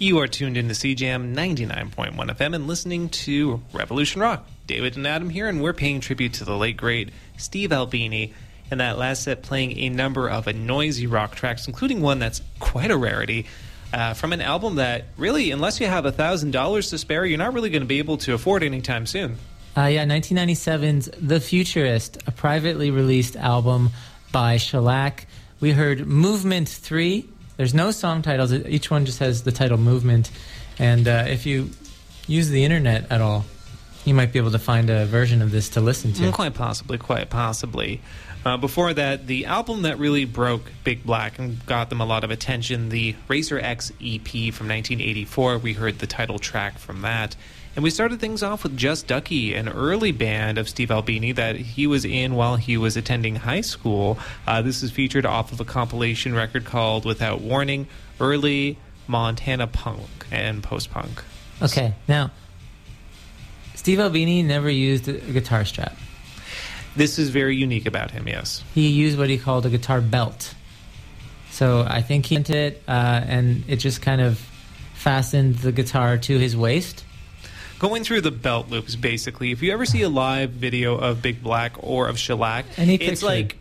You are tuned into CJAM 99.1 FM and listening to Revolution Rock. David and Adam here, and we're paying tribute to the late, great Steve Albini. And that last set playing a number of noisy rock tracks, including one that's quite a rarity, from an album that really, unless you have $1,000 to spare, you're not really going to be able to afford anytime soon. 1997's The Futurist, a privately released album by Shellac. We heard Movement 3. There's no song titles. Each one just has the title Movement. And if you use the internet at all, you might be able to find a version of this to listen to. Quite possibly, quite possibly. Before that, the album that really broke Big Black and got them a lot of attention, the Razor X EP from 1984. We heard the title track from that. And we started things off with Just Ducky, an early band of Steve Albini that he was in while he was attending high school. This is featured off of a compilation record called Without Warning, Early Montana Punk and Post-Punk. Okay, now, Steve Albini never used a guitar strap. This is very unique about him, yes. He used what he called a guitar belt. So I think he invented it, and it just kind of fastened the guitar to his waist. Going through the belt loops, basically, if you ever see a live video of Big Black or of Shellac, it's like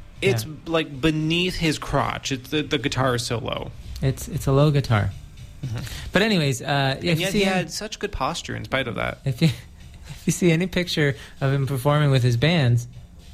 beneath his crotch. It's the guitar is so low. It's a low guitar. Mm-hmm. But anyways, and yet he had such good posture in spite of that. If you see any picture of him performing with his bands,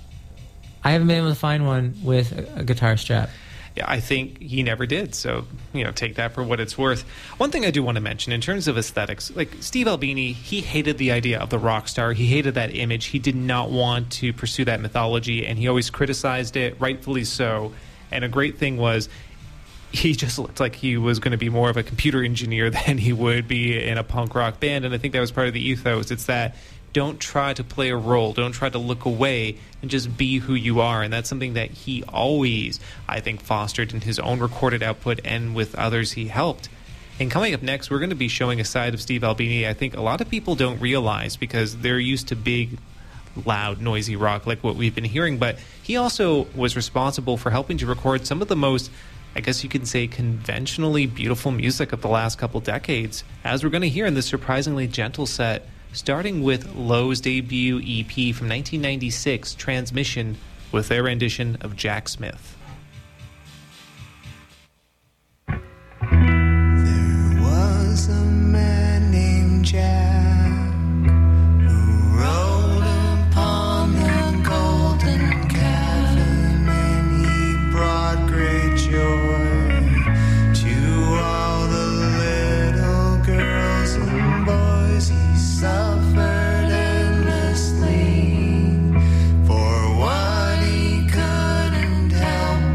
I haven't been able to find one with a guitar strap. Yeah, I think he never did, so, take that for what it's worth. One thing I do want to mention, in terms of aesthetics, like Steve Albini, he hated the idea of the rock star. He hated that image. He did not want to pursue that mythology, and he always criticized it, rightfully so. And a great thing was, he just looked like he was going to be more of a computer engineer than he would be in a punk rock band, and I think that was part of the ethos. It's that don't try to play a role, don't try to look away, and just be who you are. And that's something that he always, I think, fostered in his own recorded output and with others he helped. And coming up next, we're going to be showing a side of Steve Albini I think a lot of people don't realize, because they're used to big, loud, noisy rock like what we've been hearing, but he also was responsible for helping to record some of the most, I guess you could say, conventionally beautiful music of the last couple decades, as we're going to hear in this surprisingly gentle set, starting with Lowe's debut EP from 1996, Transmission, with their rendition of Jack Smith. There was a man named Jack who rode upon the golden calf, and he brought great joy to all the little girls and boys. He suffered endlessly for what he couldn't help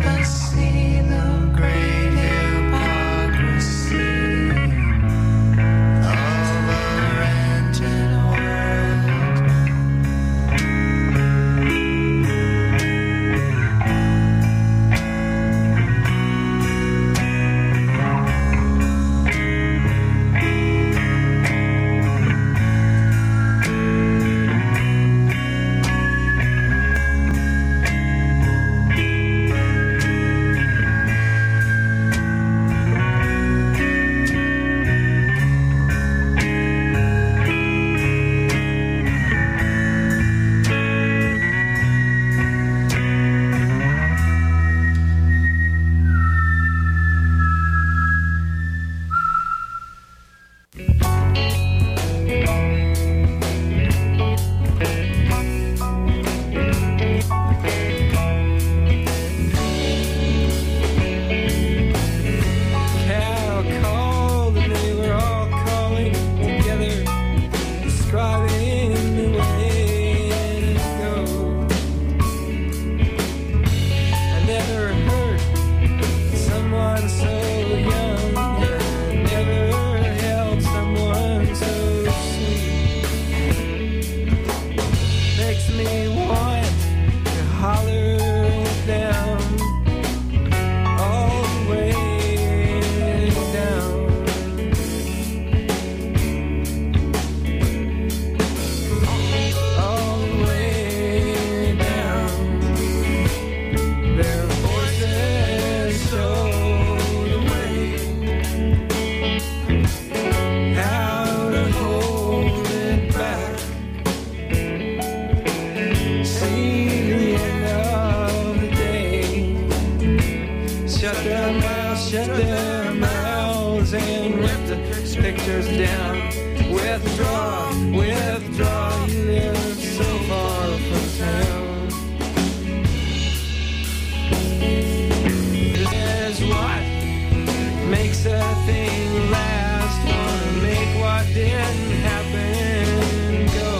shut their mouths and rip the pictures down. Withdraw, withdraw, you live so far from town. This is what makes a thing last. Wanna make what didn't happen go.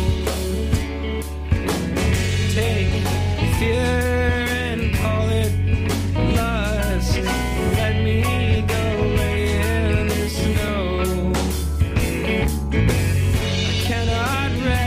Take fear and call it lust. Let me go lay in the snow. I cannot rest.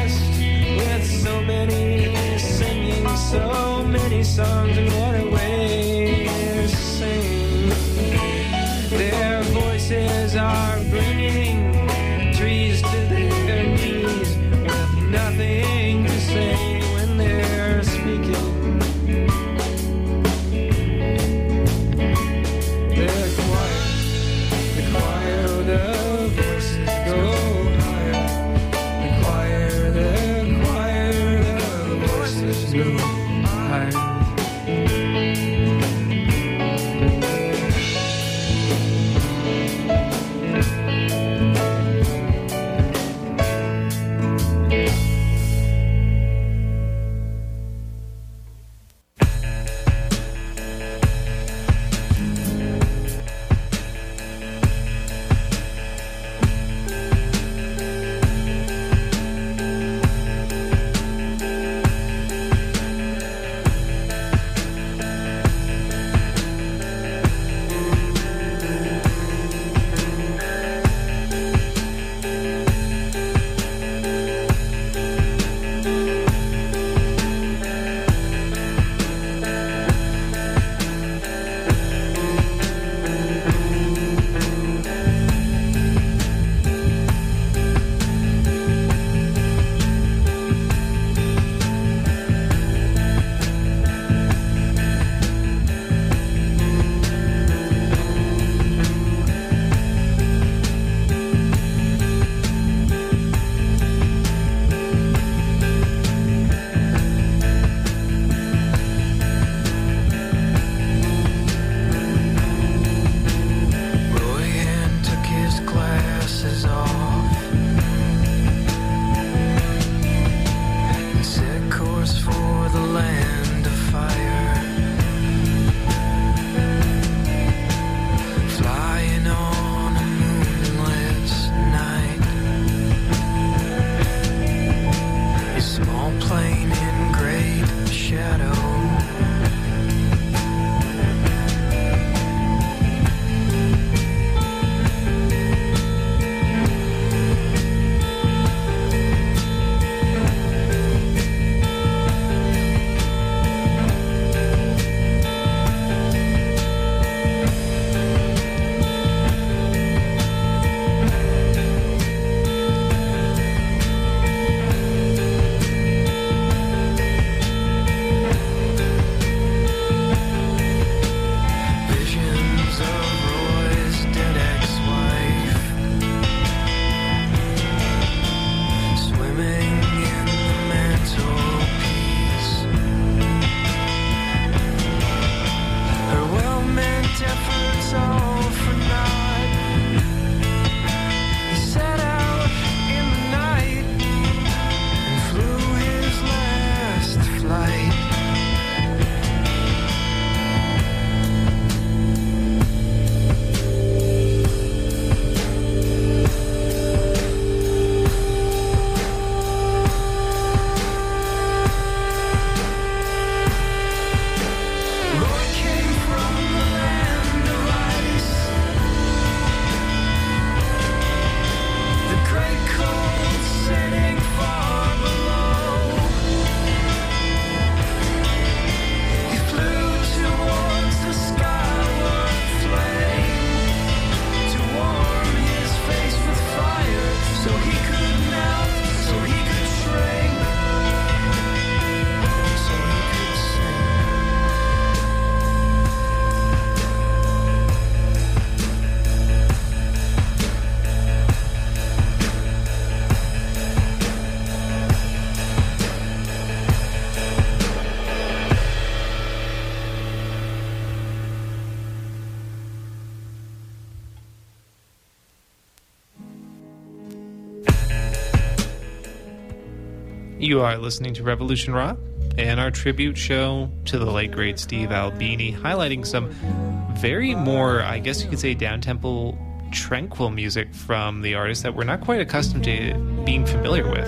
You are listening to Revolution Rock and our tribute show to the late great Steve Albini, highlighting some very more, I guess you could say, down-tempo, tranquil music from the artist that we're not quite accustomed to being familiar with.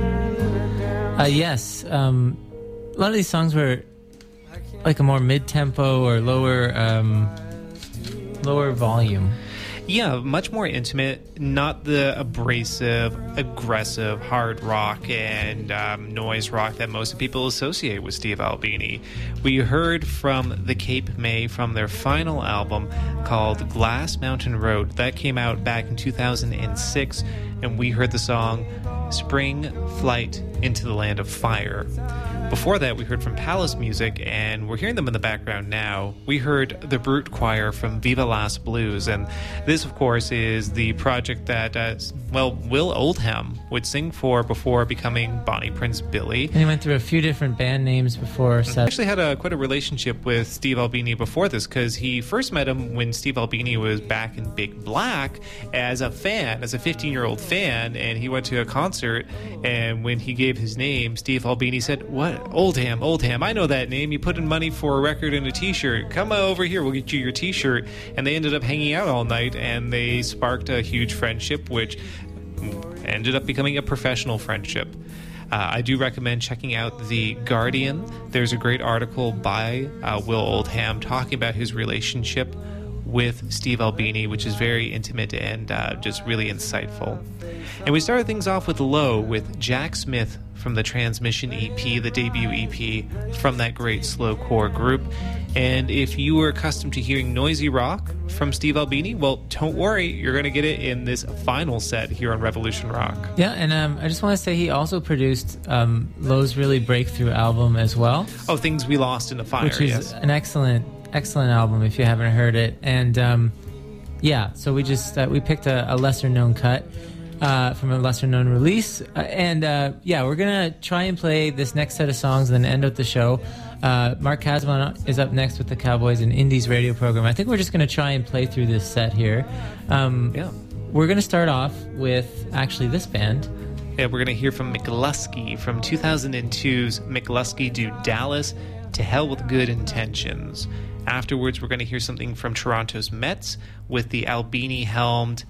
Yes. A lot of these songs were like a more mid-tempo or lower volume. Yeah, much more intimate, not the abrasive, aggressive hard rock and noise rock that most people associate with Steve Albini. We heard from the Cape May from their final album called Glass Mountain Road. That came out back in 2006, and we heard the song Spring Flight into the Land of Fire. Before that, we heard from Palace Music, and we're hearing them in the background now. We heard the Brute Choir from Viva Las Blues, and this, of course, is the project that, Will Oldham would sing for before becoming Bonnie Prince Billy. And he went through a few different band names before. I actually had quite a relationship with Steve Albini before this, because he first met him when Steve Albini was back in Big Black as a fan, as a 15-year-old fan, and he went to a concert, and when he gave his name, Steve Albini said, "What? Oldham, I know that name. You put in money for a record and a t-shirt. Come over here, we'll get you your t-shirt." And they ended up hanging out all night, and they sparked a huge friendship, which ended up becoming a professional friendship. I do recommend checking out The Guardian. There's a great article by Will Oldham talking about his relationship with Steve Albini, which is very intimate and just really insightful. And we started things off with Low with Jack Smith from the Transmission EP, the debut EP from that great slowcore group. And if you were accustomed to hearing noisy rock from Steve Albini, well, don't worry, you're going to get it in this final set here on Revolution Rock. Yeah, and I just want to say he also produced Low's really breakthrough album as well. Oh, Things We Lost in the Fire, which is an excellent album if you haven't heard it. And yeah, so we just we picked a lesser known cut from a lesser known release, and yeah, we're gonna try and play this next set of songs and then end out the show. Mark Kasman is up next with the Cowboys and Indies radio program. I think we're just gonna try and play through this set here. Yeah, we're gonna start off with actually this band. Yeah, we're gonna hear from McLusky from 2002's McLusky Do Dallas, To Hell with Good Intentions. Afterwards, we're going to hear something from Toronto's Mets with the Albini-helmed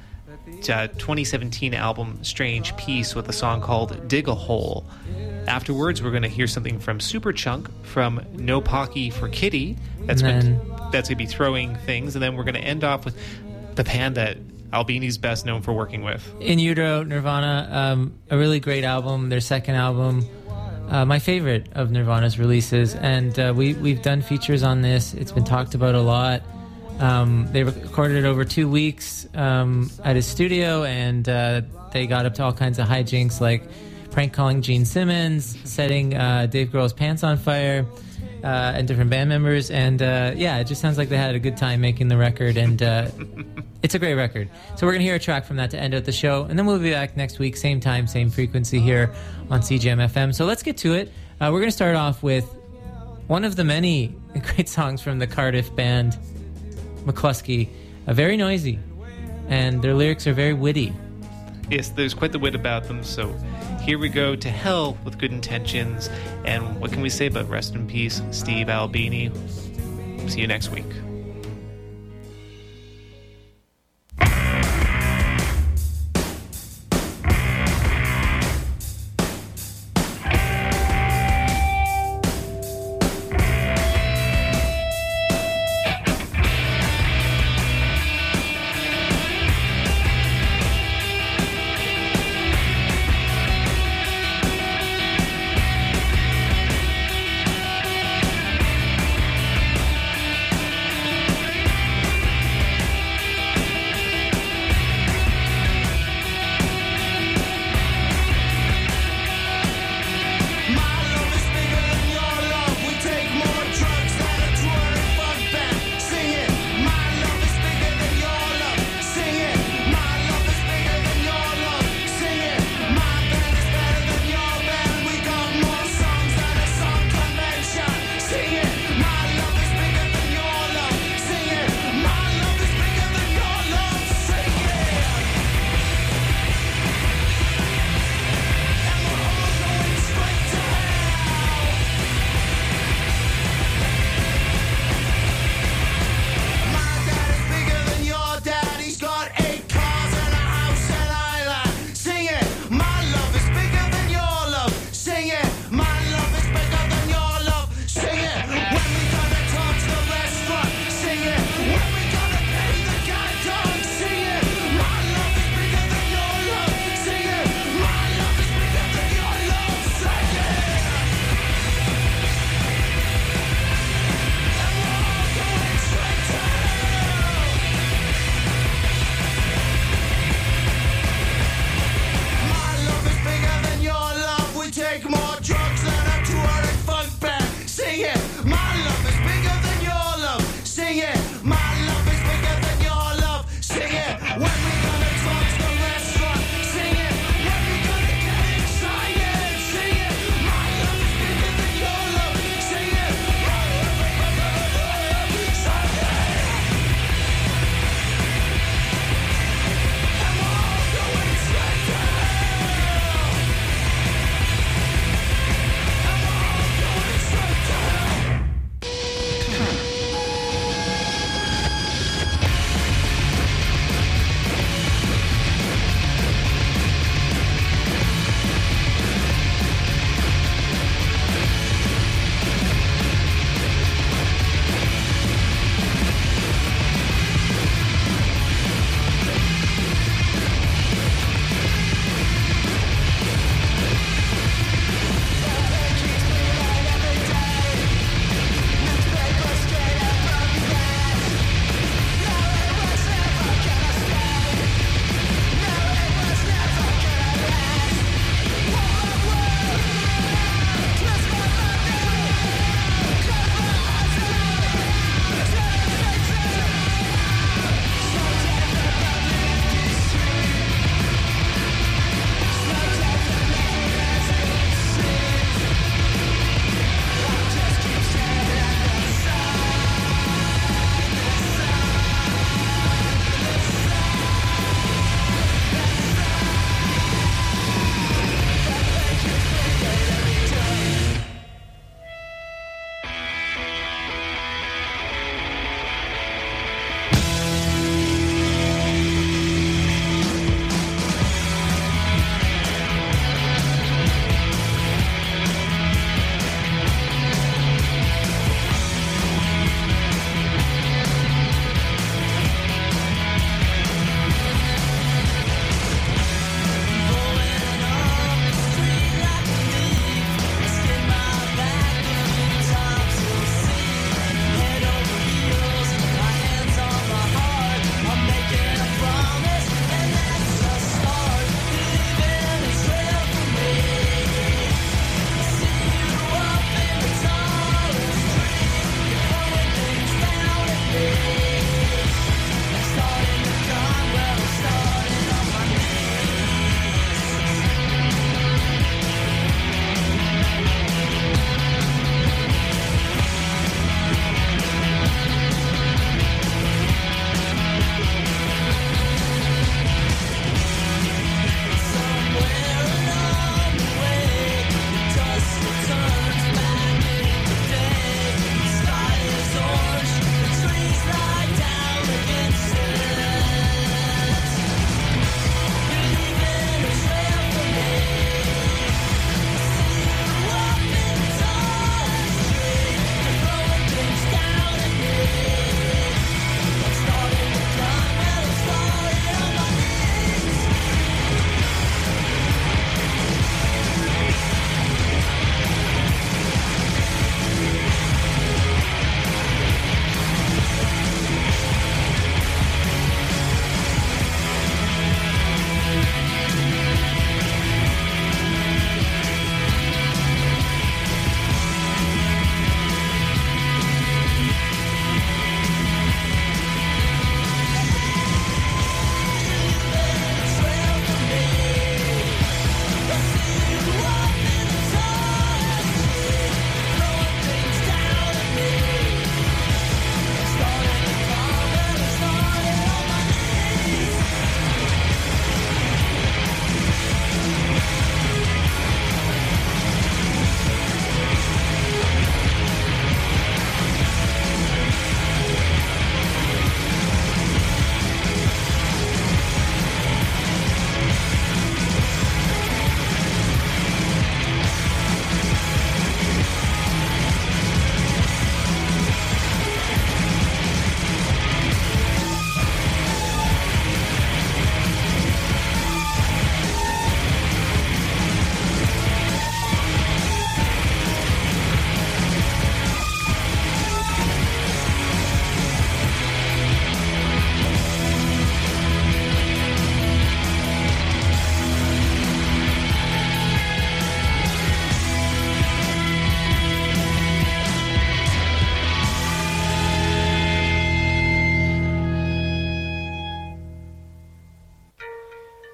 2017 album Strange Peace with a song called Dig a Hole. Afterwards, we're going to hear something from Superchunk from No Pocky for Kitty. That's going to be throwing things. And then we're going to end off with the band that Albini's best known for working with. In Utero, Nirvana, a really great album, their second album. My favorite of Nirvana's releases, and we've done features on this. It's been talked about a lot. They recorded it over 2 weeks at his studio, and they got up to all kinds of hijinks, like prank calling Gene Simmons, setting Dave Grohl's pants on fire, and different band members. And yeah, it just sounds like they had a good time making the record, and it's a great record. So we're going to hear a track from that to end out the show, and then we'll be back next week, same time, same frequency here on CJM FM. So let's get to it. We're going to start off with one of the many great songs from the Cardiff band, McLusky. Very noisy, and their lyrics are very witty. Yes, there's quite the wit about them, so here we go, To Hell with Good Intentions. And what can we say but rest in peace, Steve Albini. See you next week.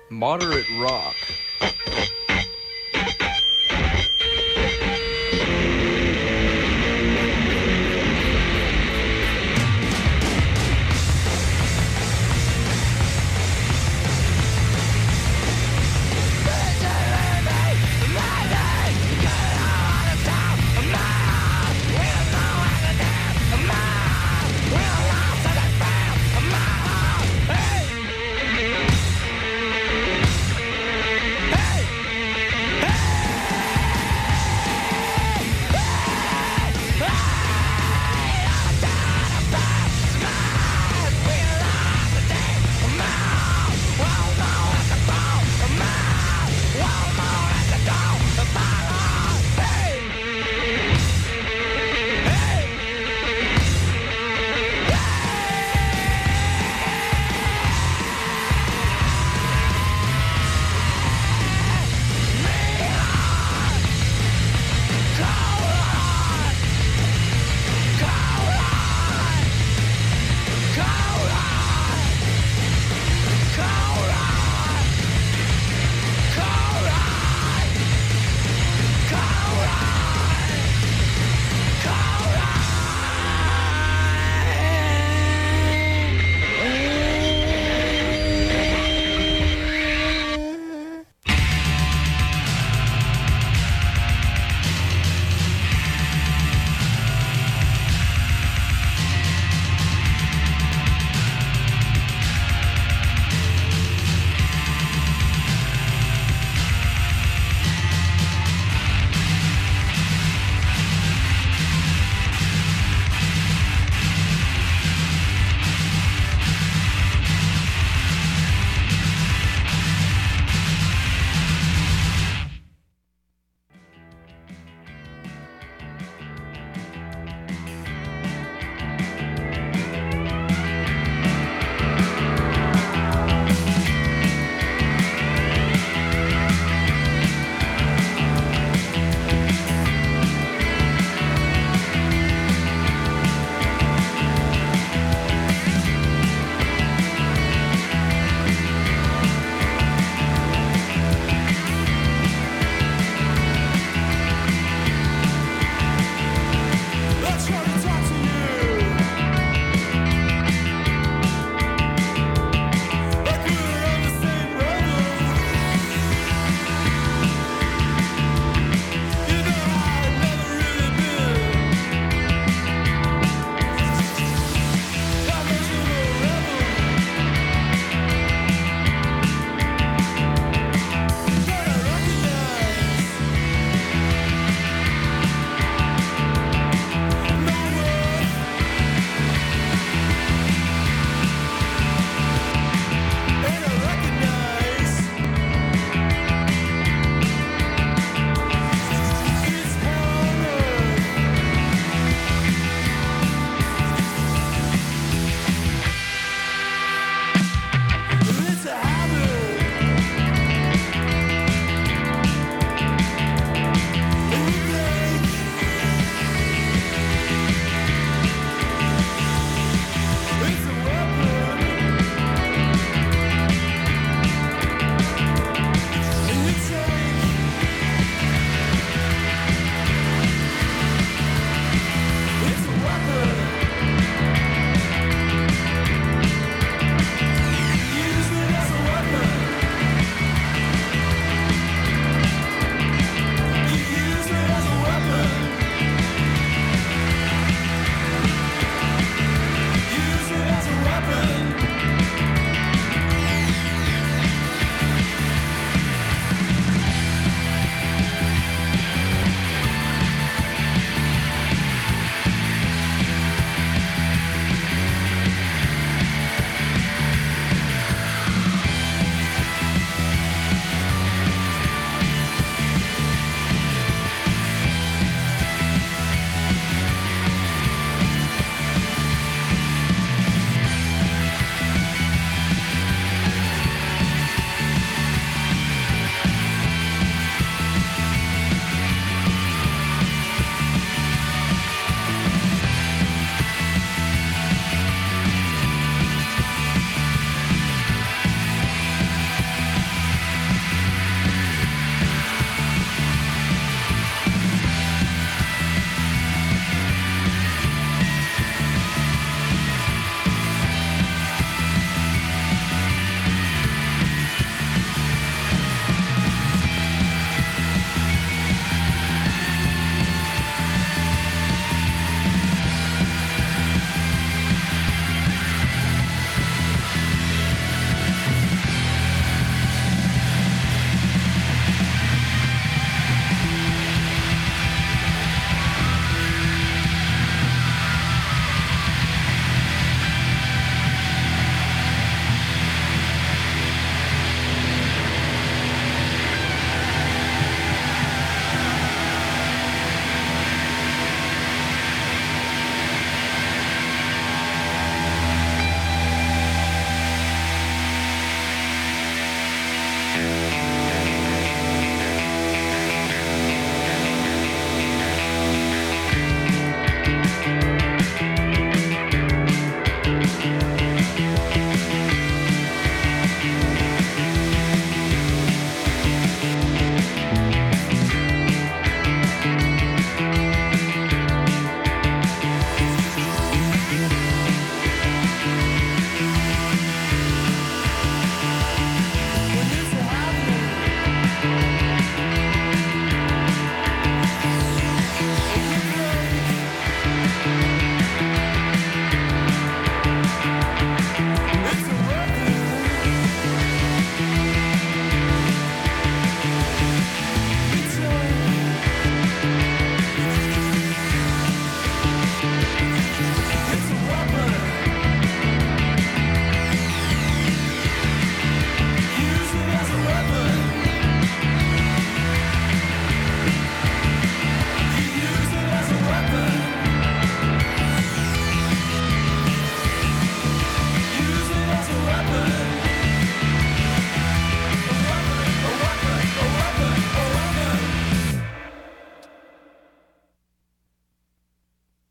moderate rock.